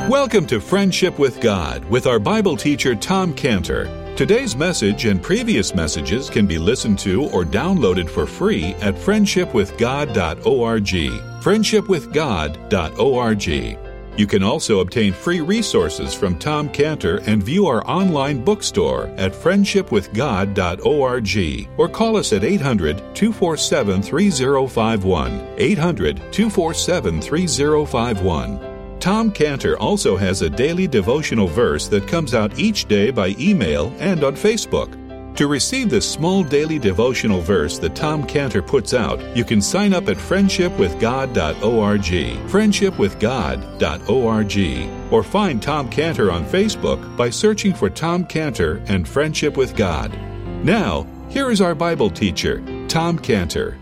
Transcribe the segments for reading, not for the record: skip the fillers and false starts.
Welcome to Friendship with God with our Bible teacher Tom Cantor. Today's message and previous messages can be listened to or downloaded for free at friendshipwithgod.org. friendshipwithgod.org. You can also obtain free resources from Tom Cantor and view our online bookstore at friendshipwithgod.org or call us at 800-247-3051, 800-247-3051. Tom Cantor also has a daily devotional verse that comes out each day by email and on Facebook. To receive the small daily devotional verse that Tom Cantor puts out, you can sign up at friendshipwithgod.org, friendshipwithgod.org, or find Tom Cantor on Facebook by searching for Tom Cantor and Friendship with God. Now, here is our Bible teacher, Tom Cantor.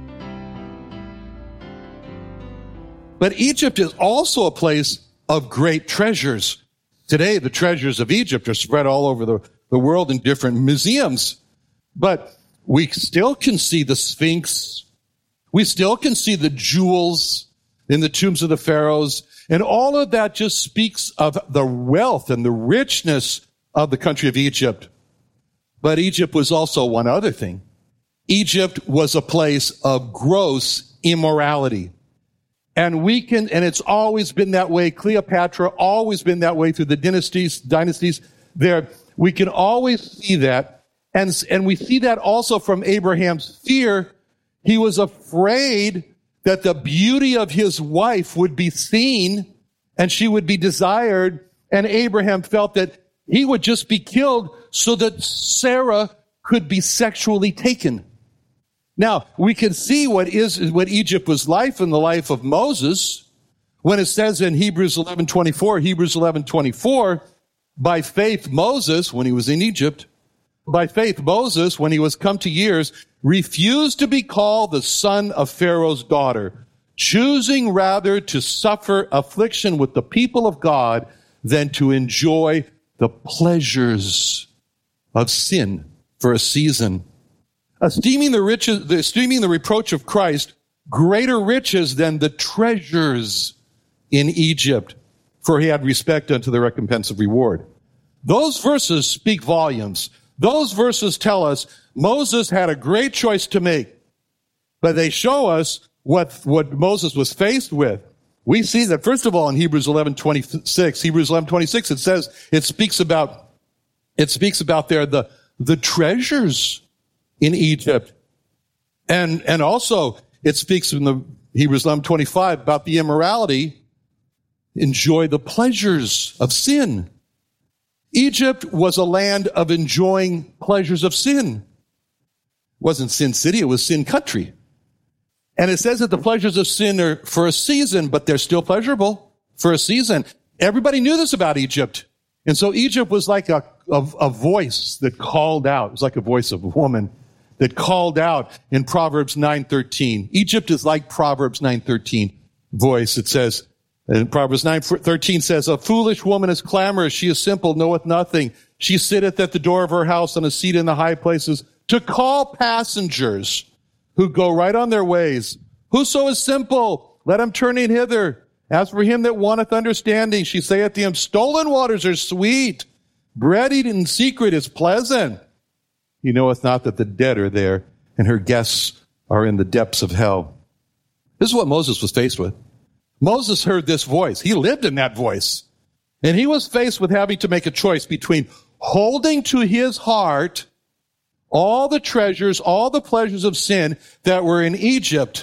But Egypt is also a place of great treasures. Today, the treasures of Egypt are spread all over the world in different museums. But we still can see the Sphinx. We still can see the jewels in the tombs of the pharaohs. And all of that just speaks of the wealth and the richness of the country of Egypt. But Egypt was also one other thing. Egypt was a place of gross immorality. And it's always been that way. Cleopatra, always been that way through the dynasties there. We can always see that. And we see that also from Abraham's fear. He was afraid that the beauty of his wife would be seen and she would be desired. And Abraham felt that he would just be killed so that Sarah could be sexually taken. Now, we can see what Egypt was like in the life of Moses when it says in Hebrews 11:24, by faith Moses, when he was in Egypt, by faith Moses, when he was come to years, refused to be called the son of Pharaoh's daughter, choosing rather to suffer affliction with the people of God than to enjoy the pleasures of sin for a season. Esteeming the reproach of Christ greater riches than the treasures in Egypt, for he had respect unto the recompense of reward. Those verses speak volumes. Those verses tell us Moses had a great choice to make, but they show us what Moses was faced with. We see that, first of all, in Hebrews 11:26, it speaks about there the treasures in Egypt. And also it speaks in the Hebrews 11:25 about the immorality. Enjoy the pleasures of sin. Egypt was a land of enjoying pleasures of sin. It wasn't Sin City, it was Sin Country. And it says that the pleasures of sin are for a season, but they're still pleasurable for a season. Everybody knew this about Egypt. And so Egypt was like a voice that called out. It was like a voice of a woman that called out in Proverbs 9:13. Egypt is like Proverbs 9:13 voice. It says, and Proverbs 9:13 says, a foolish woman is clamorous. She is simple, knoweth nothing. She sitteth at the door of her house on a seat in the high places to call passengers who go right on their ways. Whoso is simple, let him turn in hither. As for him that wanteth understanding, she saith to him, stolen waters are sweet. Bread eaten in secret is pleasant. He knoweth not that the dead are there, and her guests are in the depths of hell. This is what Moses was faced with. Moses heard this voice. He lived in that voice. And he was faced with having to make a choice between holding to his heart all the treasures, all the pleasures of sin that were in Egypt.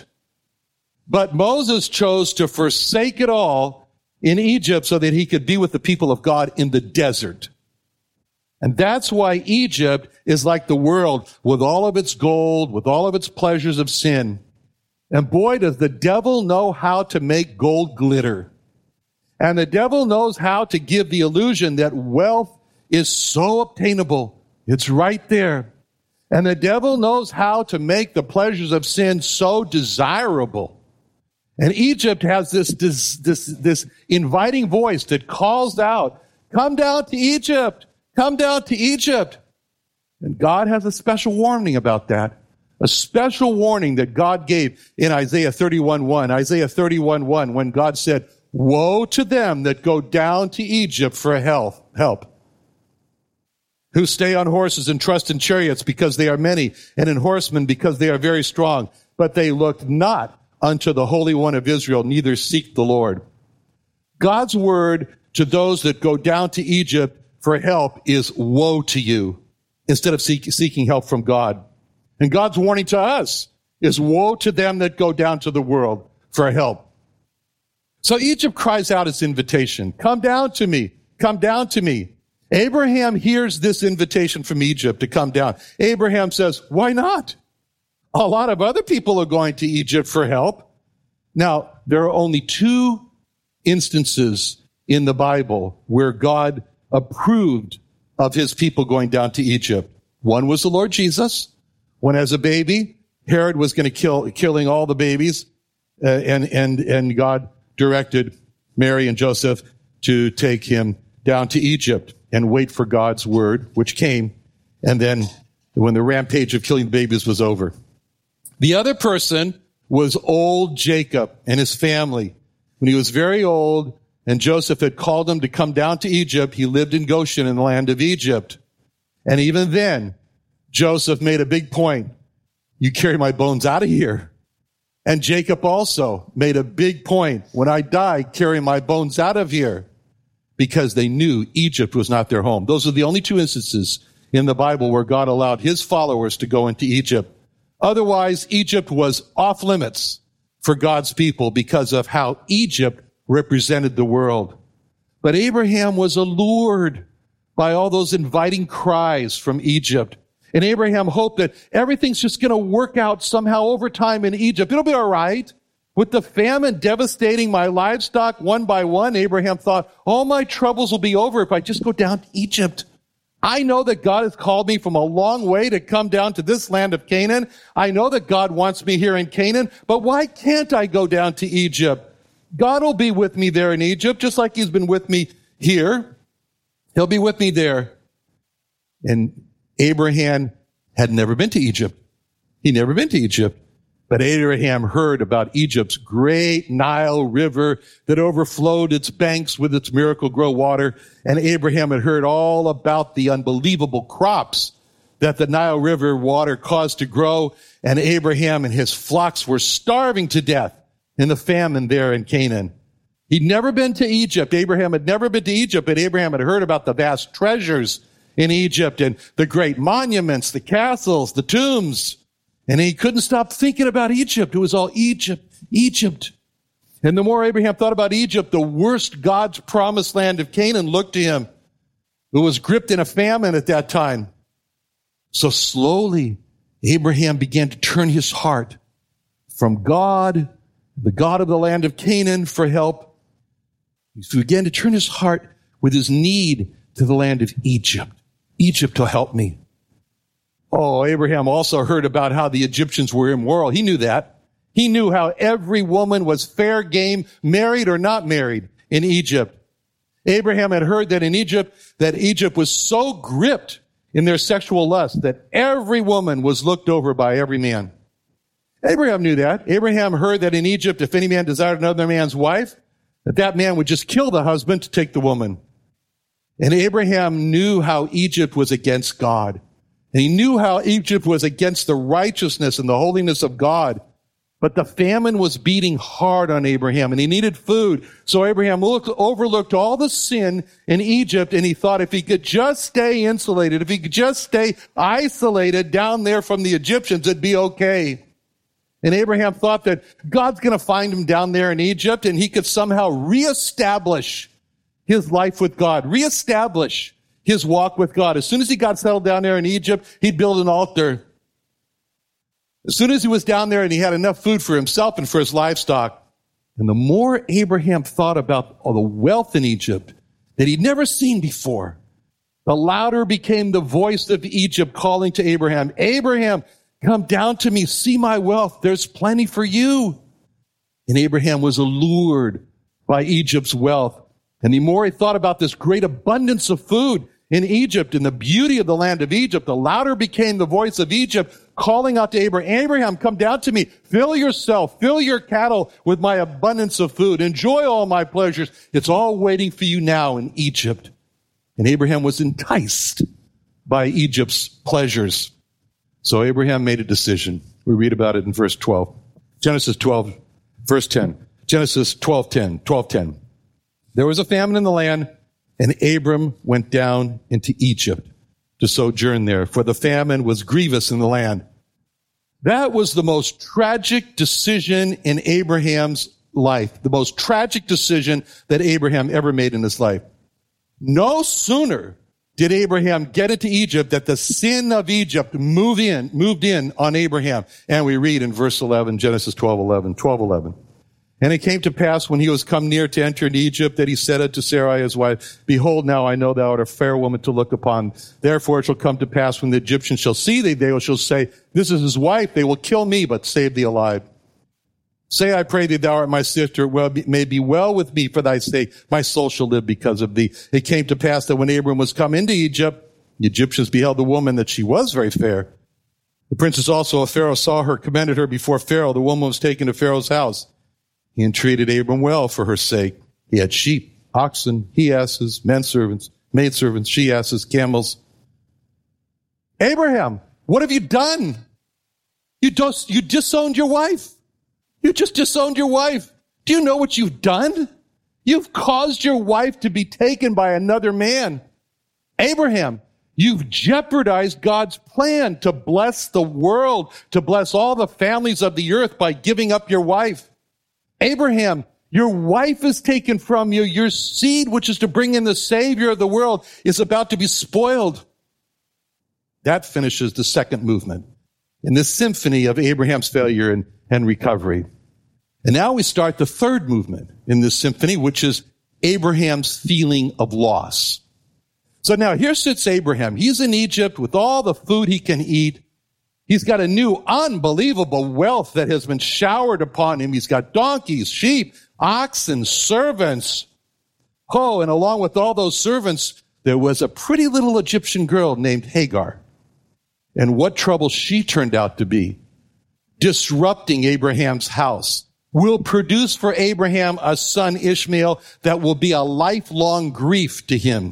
But Moses chose to forsake it all in Egypt so that he could be with the people of God in the desert. And that's why Egypt is like the world with all of its gold, with all of its pleasures of sin. And boy, does the devil know how to make gold glitter. And the devil knows how to give the illusion that wealth is so obtainable. It's right there. And the devil knows how to make the pleasures of sin so desirable. And Egypt has this inviting voice that calls out, come down to Egypt. Come down to Egypt. And God has a special warning about that. A special warning that God gave in Isaiah 31:1. Isaiah 31:1, when God said, Woe to them that go down to Egypt for help, who stay on horses and trust in chariots because they are many, and in horsemen because they are very strong. But they looked not unto the Holy One of Israel, neither seek the Lord. God's word to those that go down to Egypt for help is woe to you, instead of seeking help from God. And God's warning to us is woe to them that go down to the world for help. So Egypt cries out its invitation. Come down to me. Come down to me. Abraham hears this invitation from Egypt to come down. Abraham says, why not? A lot of other people are going to Egypt for help. Now, there are only 2 instances in the Bible where God approved of his people going down to Egypt. One was the Lord Jesus, when as a baby, Herod was going to killing all the babies, and God directed Mary and Joseph to take him down to Egypt and wait for God's word, which came, and then when the rampage of killing babies was over. The other person was old Jacob and his family. When he was very old, and Joseph had called him to come down to Egypt, he lived in Goshen in the land of Egypt. And even then, Joseph made a big point. You carry my bones out of here. And Jacob also made a big point. When I die, carry my bones out of here. Because they knew Egypt was not their home. Those are the only 2 instances in the Bible where God allowed his followers to go into Egypt. Otherwise, Egypt was off limits for God's people because of how Egypt represented the world. But Abraham was allured by all those inviting cries from Egypt. And Abraham hoped that everything's just going to work out somehow over time in Egypt. It'll be all right. With the famine devastating my livestock one by one, Abraham thought, all my troubles will be over if I just go down to Egypt. I know that God has called me from a long way to come down to this land of Canaan. I know that God wants me here in Canaan, but why can't I go down to Egypt? God will be with me there in Egypt, just like he's been with me here. He'll be with me there. And Abraham had never been to Egypt. He'd never been to Egypt. But Abraham heard about Egypt's great Nile River that overflowed its banks with its Miracle-Grow water. And Abraham had heard all about the unbelievable crops that the Nile River water caused to grow. And Abraham and his flocks were starving to death in the famine there in Canaan. He'd never been to Egypt. Abraham had never been to Egypt, but Abraham had heard about the vast treasures in Egypt and the great monuments, the castles, the tombs. And he couldn't stop thinking about Egypt. It was all Egypt, Egypt. And the more Abraham thought about Egypt, the worse God's promised land of Canaan looked to him. It was gripped in a famine at that time. So slowly, Abraham began to turn his heart from God, the God of the land of Canaan, for help. He began to turn his heart with his need to the land of Egypt. Egypt will help me. Oh, Abraham also heard about how the Egyptians were immoral. He knew that. He knew how every woman was fair game, married or not married, in Egypt. Abraham had heard that in Egypt, Egypt was so gripped in their sexual lust that every woman was looked over by every man. Abraham knew that. Abraham heard that in Egypt, if any man desired another man's wife, that man would just kill the husband to take the woman. And Abraham knew how Egypt was against God. And he knew how Egypt was against the righteousness and the holiness of God. But the famine was beating hard on Abraham, and he needed food. So Abraham overlooked all the sin in Egypt, and he thought if he could just stay insulated, if he could just stay isolated down there from the Egyptians, it'd be okay. And Abraham thought that God's going to find him down there in Egypt, and he could somehow reestablish his life with God, reestablish his walk with God. As soon as he got settled down there in Egypt, he'd build an altar. As soon as he was down there and he had enough food for himself and for his livestock. And the more Abraham thought about all the wealth in Egypt that he'd never seen before, the louder became the voice of Egypt calling to Abraham, Abraham, come down to me, see my wealth. There's plenty for you. And Abraham was allured by Egypt's wealth. And the more he thought about this great abundance of food, in Egypt, in the beauty of the land of Egypt, the louder became the voice of Egypt, calling out to Abraham, Abraham, come down to me, fill yourself, fill your cattle with my abundance of food, enjoy all my pleasures. It's all waiting for you now in Egypt. And Abraham was enticed by Egypt's pleasures. So Abraham made a decision. We read about it in verse 12. Genesis 12, verse 10. Genesis 12:10. There was a famine in the land, and Abram went down into Egypt to sojourn there, for the famine was grievous in the land. That was the most tragic decision in Abraham's life, the most tragic decision that Abraham ever made in his life. No sooner did Abraham get into Egypt that the sin of Egypt moved in on Abraham. And we read in verse 11, Genesis 12:11. And it came to pass when he was come near to enter into Egypt that he said unto Sarai his wife, Behold, now I know thou art a fair woman to look upon. Therefore it shall come to pass when the Egyptians shall see thee, they shall say, This is his wife. They will kill me, but save thee alive. Say, I pray thee, thou art my sister. It may be well with me for thy sake. My soul shall live because of thee. It came to pass that when Abram was come into Egypt, the Egyptians beheld the woman that she was very fair. The princess also of Pharaoh saw her, commended her before Pharaoh. The woman was taken to Pharaoh's house. He entreated Abram well for her sake. He had sheep, oxen, he-asses, men servants, maidservants, she-asses, camels. Abraham, what have you done? You disowned your wife. You just disowned your wife. Do you know what you've done? You've caused your wife to be taken by another man. Abraham, you've jeopardized God's plan to bless the world, to bless all the families of the earth by giving up your wife. Abraham, your wife is taken from you. Your seed, which is to bring in the Savior of the world, is about to be spoiled. That finishes the second movement in this symphony of Abraham's failure and recovery. And now we start the third movement in this symphony, which is Abraham's feeling of loss. So now here sits Abraham. He's in Egypt with all the food he can eat. He's got a new unbelievable wealth that has been showered upon him. He's got donkeys, sheep, oxen, servants. Oh, and along with all those servants, there was a pretty little Egyptian girl named Hagar. And what trouble she turned out to be. Disrupting Abraham's house will produce for Abraham a son, Ishmael, that will be a lifelong grief to him.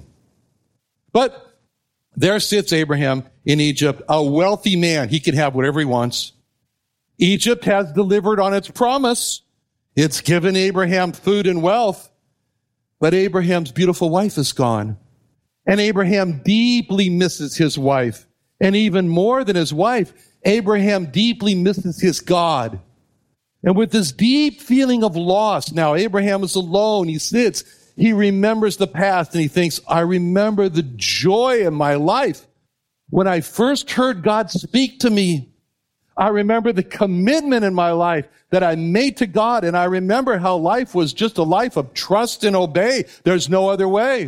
But there sits Abraham in Egypt, a wealthy man. He can have whatever he wants. Egypt has delivered on its promise. It's given Abraham food and wealth. But Abraham's beautiful wife is gone. And Abraham deeply misses his wife. And even more than his wife, Abraham deeply misses his God. And with this deep feeling of loss, now Abraham is alone. He sits. He remembers the past and he thinks, I remember the joy in my life when I first heard God speak to me. I remember the commitment in my life that I made to God, and I remember how life was just a life of trust and obey. There's no other way.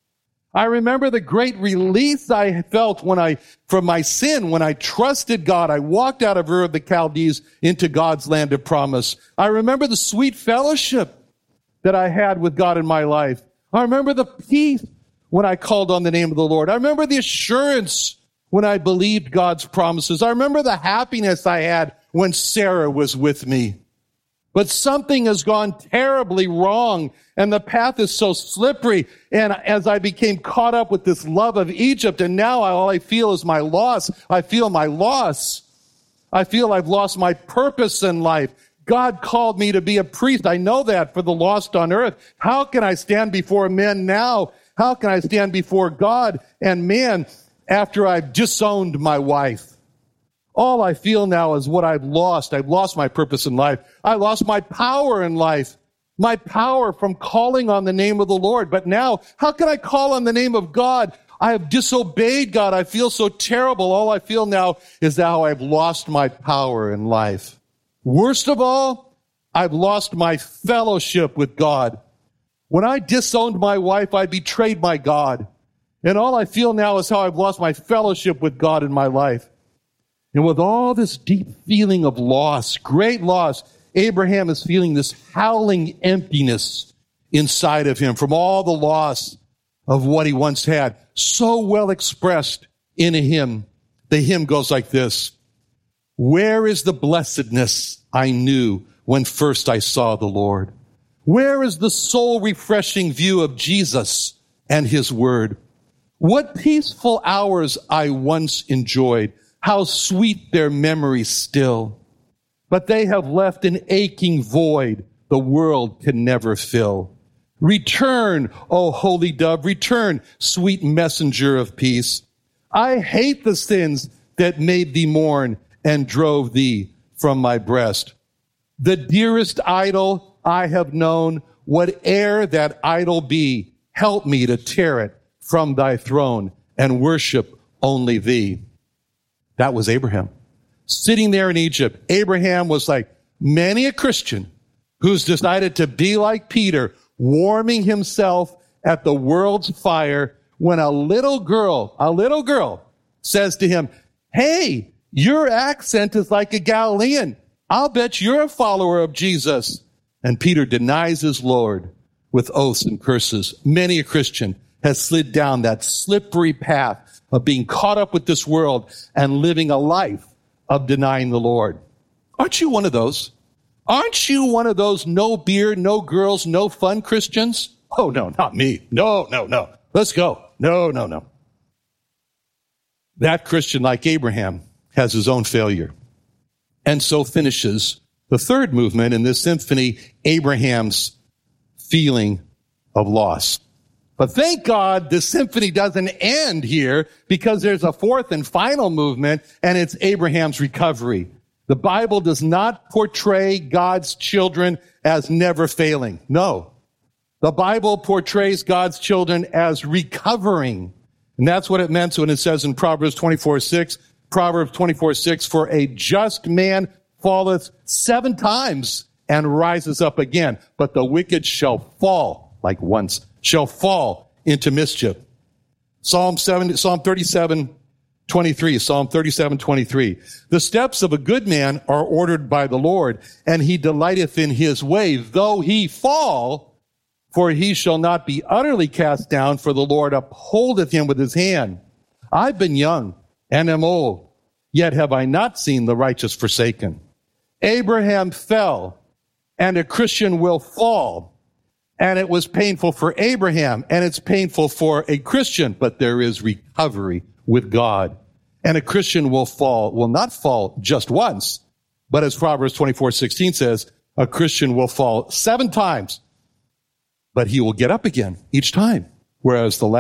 I remember the great release I felt from my sin, when I trusted God. I walked out of Ur of the Chaldees into God's land of promise. I remember the sweet fellowship that I had with God in my life. I remember the peace when I called on the name of the Lord. I remember the assurance when I believed God's promises. I remember the happiness I had when Sarah was with me. But something has gone terribly wrong, and the path is so slippery. And as I became caught up with this love of Egypt, and now all I feel is my loss. I feel my loss. I feel I've lost my purpose in life. God called me to be a priest. I know that for the lost on earth. How can I stand before men now? How can I stand before God and man after I've disowned my wife? All I feel now is what I've lost. I've lost my purpose in life. I lost my power in life, my power from calling on the name of the Lord. But now, how can I call on the name of God? I have disobeyed God. I feel so terrible. All I feel now is how I've lost my power in life. Worst of all, I've lost my fellowship with God. When I disowned my wife, I betrayed my God. And all I feel now is how I've lost my fellowship with God in my life. And with all this deep feeling of loss, great loss, Abraham is feeling this howling emptiness inside of him from all the loss of what he once had, so well expressed in a hymn. The hymn goes like this: where is the blessedness I knew when first I saw the Lord? Where is the soul-refreshing view of Jesus and his word? What peaceful hours I once enjoyed, how sweet their memories still. But they have left an aching void the world can never fill. Return, O holy dove, return, sweet messenger of peace. I hate the sins that made thee mourn and drove thee from my breast. The dearest idol I have known, whate'er that idol be, help me to tear it from thy throne and worship only thee. That was Abraham. Sitting there in Egypt, Abraham was like many a Christian who's decided to be like Peter, warming himself at the world's fire when a little girl says to him, hey, your accent is like a Galilean. I'll bet you're a follower of Jesus. And Peter denies his Lord with oaths and curses. Many a Christian has slid down that slippery path of being caught up with this world and living a life of denying the Lord. Aren't you one of those? Aren't you one of those no beer, no girls, no fun Christians? Oh, no, not me. No. Let's go. No. That Christian, like Abraham, has his own failure. And so finishes the third movement in this symphony, Abraham's feeling of loss. But thank God the symphony doesn't end here, because there's a fourth and final movement, and it's Abraham's recovery. The Bible does not portray God's children as never failing. No. The Bible portrays God's children as recovering. And that's what it meant when it says in Proverbs 24:6, for a just man falleth 7 times and rises up again, but the wicked shall fall into mischief. Psalm 37:23. The steps of a good man are ordered by the Lord, and he delighteth in his way. Though he fall, for he shall not be utterly cast down, for the Lord upholdeth him with his hand. I've been young and am old, yet have I not seen the righteous forsaken. Abraham fell, and a Christian will fall. And it was painful for Abraham, and it's painful for a Christian, but there is recovery with God. And a Christian will not fall just once, but as Proverbs 24:16 says, a Christian will fall 7 times, but he will get up again each time. Whereas the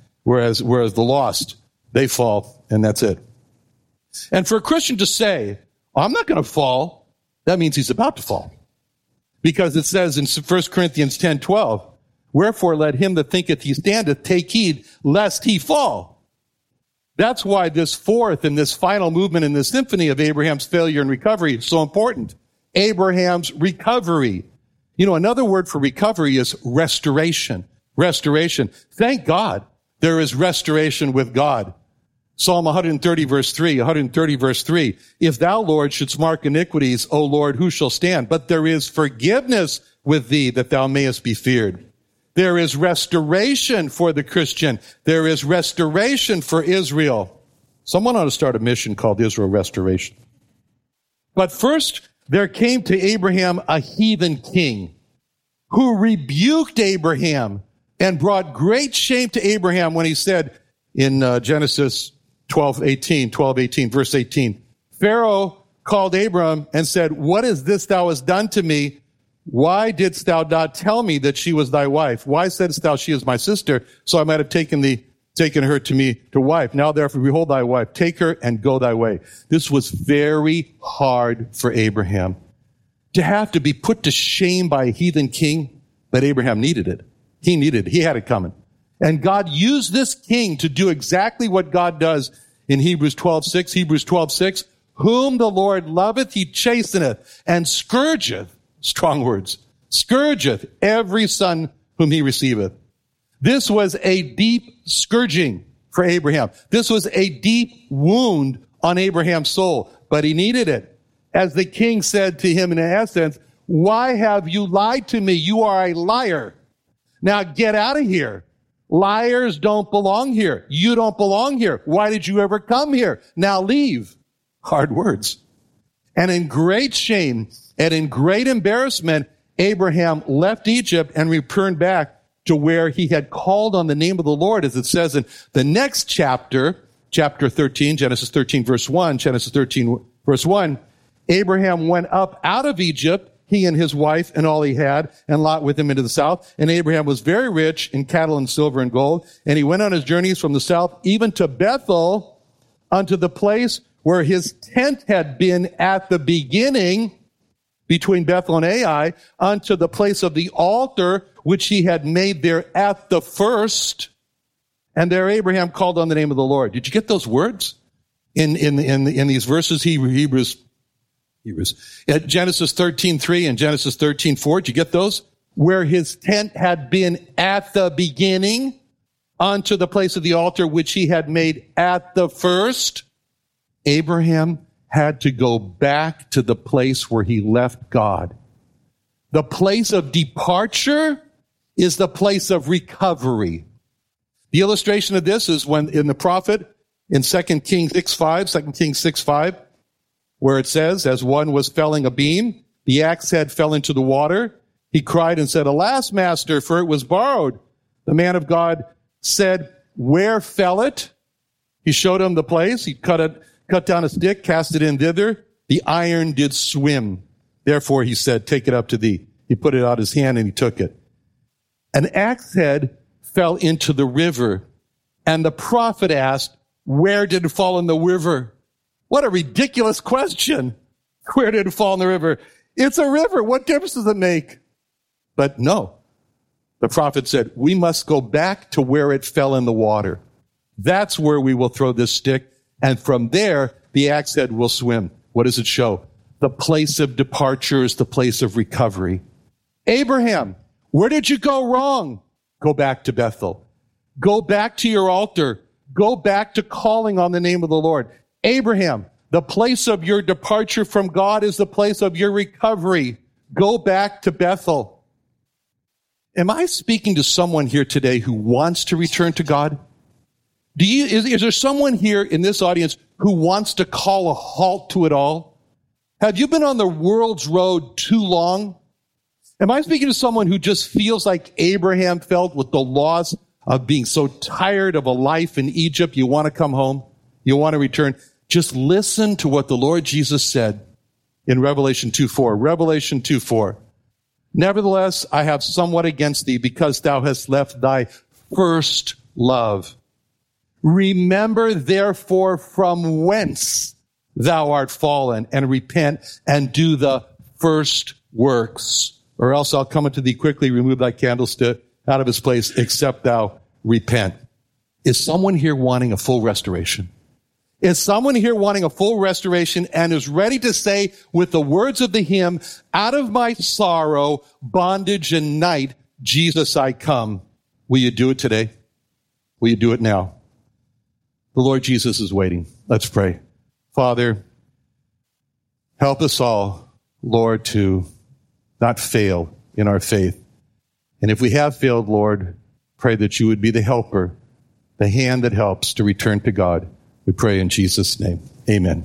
lost, they fall, and that's it. And for a Christian to say, I'm not going to fall, that means he's about to fall. Because it says in 1 Corinthians 10:12, wherefore let him that thinketh he standeth take heed lest he fall. That's why this fourth and this final movement in the symphony of Abraham's failure and recovery is so important. Abraham's recovery. You know, another word for recovery is restoration. Restoration. Thank God there is restoration with God. Psalm 130 verse 3. If thou, Lord, shouldst mark iniquities, O Lord, who shall stand? But there is forgiveness with thee, that thou mayest be feared. There is restoration for the Christian. There is restoration for Israel. Someone ought to start a mission called Israel Restoration. But first, there came to Abraham a heathen king who rebuked Abraham and brought great shame to Abraham when he said in Genesis 12:18, verse 18, Pharaoh called Abram and said, what is this thou hast done to me? Why didst thou not tell me that she was thy wife? Why saidst thou she is my sister? So I might have taken her to me to wife. Now therefore behold thy wife. Take her and go thy way. This was very hard for Abraham. To have to be put to shame by a heathen king, but Abraham needed it. He had it coming. And God used this king to do exactly what God does in Hebrews 12:6, whom the Lord loveth, he chasteneth, and scourgeth, strong words, scourgeth every son whom he receiveth. This was a deep scourging for Abraham. This was a deep wound on Abraham's soul, but he needed it. As the king said to him in essence, why have you lied to me? You are a liar. Now get out of here. Liars don't belong here. You don't belong here. Why did you ever come here? Now leave. Hard words. And in great shame and in great embarrassment, Abraham left Egypt and returned back to where he had called on the name of the Lord, as it says in the next chapter, chapter 13, Genesis 13, verse 1, Genesis 13, verse 1, Abraham went up out of Egypt, he and his wife and all he had, and Lot with him into the south. And Abraham was very rich in cattle and silver and gold. And he went on his journeys from the south, even to Bethel, unto the place where his tent had been at the beginning, between Bethel and Ai, unto the place of the altar, which he had made there at the first. And there Abraham called on the name of the Lord. Did you get those words? In these verses, Hebrews, at Genesis 13:3 and Genesis 13:4, did you get those? Where his tent had been at the beginning, unto the place of the altar which he had made at the first. Abraham had to go back to the place where he left God. The place of departure is the place of recovery. The illustration of this is when in the prophet, in 2 Kings 6:5, where it says, as one was felling a beam, the axe head fell into the water. He cried and said, "Alas, master, for it was borrowed." The man of God said, "Where fell it?" He showed him the place. He cut down a stick, cast it in thither. The iron did swim. Therefore, he said, "Take it up to thee." He put it out his hand and he took it. An axe head fell into the river. And the prophet asked, "Where did it fall in the river?" What a ridiculous question. Where did it fall in the river? It's a river. What difference does it make? But no. The prophet said, we must go back to where it fell in the water. That's where we will throw this stick. And from there, the axe head will swim. What does it show? The place of departure is the place of recovery. Abraham, where did you go wrong? Go back to Bethel. Go back to your altar. Go back to calling on the name of the Lord. Abraham, the place of your departure from God is the place of your recovery. Go back to Bethel. Am I speaking to someone here today who wants to return to God? Is there someone here in this audience who wants to call a halt to it all? Have you been on the world's road too long? Am I speaking to someone who just feels like Abraham felt with the loss of being so tired of a life in Egypt? You want to come home? You want to return? Just listen to what the Lord Jesus said in Revelation 2:4. Revelation 2:4. Nevertheless, I have somewhat against thee, because thou hast left thy first love. Remember therefore from whence thou art fallen, and repent and do the first works. Or else I'll come unto thee quickly, remove thy candlestick out of his place, except thou repent. Is someone here wanting a full restoration? Is someone here wanting a full restoration and is ready to say with the words of the hymn, out of my sorrow, bondage, and night, Jesus, I come. Will you do it today? Will you do it now? The Lord Jesus is waiting. Let's pray. Father, help us all, Lord, to not fail in our faith. And if we have failed, Lord, pray that you would be the helper, the hand that helps to return to God. We pray in Jesus' name. Amen.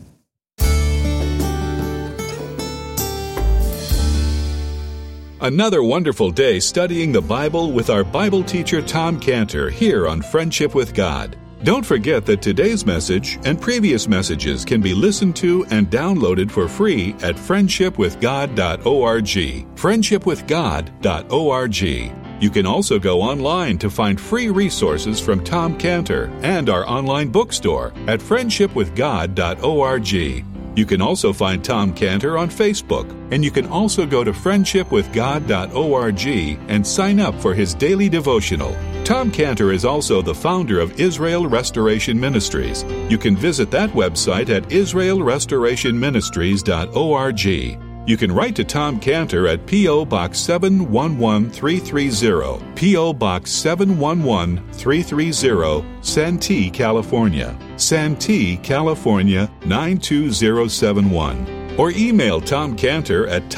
Another wonderful day studying the Bible with our Bible teacher Tom Cantor here on Friendship with God. Don't forget that today's message and previous messages can be listened to and downloaded for free at friendshipwithgod.org. friendshipwithgod.org. You can also go online to find free resources from Tom Cantor and our online bookstore at friendshipwithgod.org. You can also find Tom Cantor on Facebook, and you can also go to friendshipwithgod.org and sign up for his daily devotional. Tom Cantor is also the founder of Israel Restoration Ministries. You can visit that website at israelrestorationministries.org. You can write to Tom Cantor at P.O. Box 711330, P.O. Box 711330, Santee, California. Santee, California 92071. or email Tom Cantor at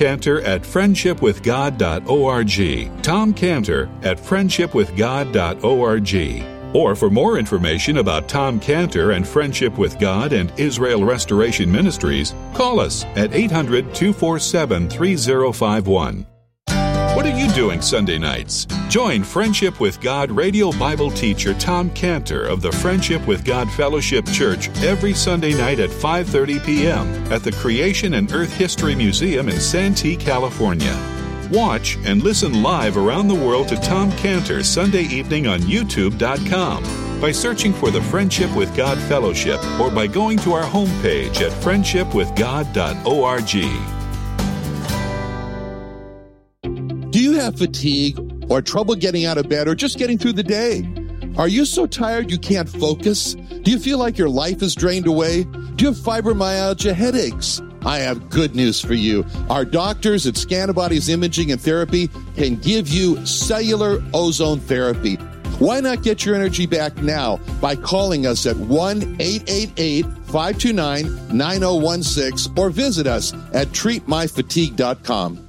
tomcantor@friendshipwithgod.org. Tom Cantor at friendshipwithgod.org. Or for more information about Tom Cantor and Friendship with God and Israel Restoration Ministries, call us at 800-247-3051. What are you doing Sunday nights? Join Friendship with God radio Bible teacher Tom Cantor of the Friendship with God Fellowship Church every Sunday night at 5:30 p.m. at the Creation and Earth History Museum in Santee, California. Watch and listen live around the world to Tom Cantor Sunday evening on YouTube.com by searching for the Friendship with God Fellowship or by going to our homepage at friendshipwithgod.org. Do you have fatigue or trouble getting out of bed or just getting through the day? Are you so tired you can't focus? Do you feel like your life is drained away? Do you have fibromyalgia, headaches? I have good news for you. Our doctors at Scantibodies Imaging and Therapy can give you cellular ozone therapy. Why not get your energy back now by calling us at 1-888-529-9016 or visit us at treatmyfatigue.com.